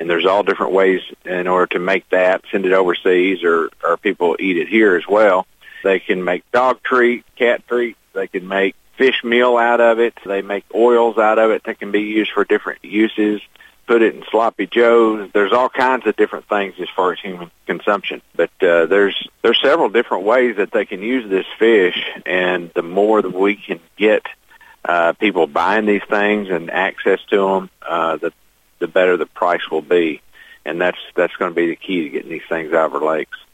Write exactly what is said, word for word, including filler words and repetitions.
And there's all different ways in order to make that, send it overseas, or, or people eat it here as well. They can make dog treat, cat treat. They can make fish meal out of it. They make oils out of it that can be used for different uses. Put it in sloppy joes. There's all kinds of different things as far as human consumption. But uh, there's there's several different ways that they can use this fish, and the more that we can get uh, people buying these things and access to them, uh, the the better the price will be. And that's that's going to be the key to getting these things out of our lakes.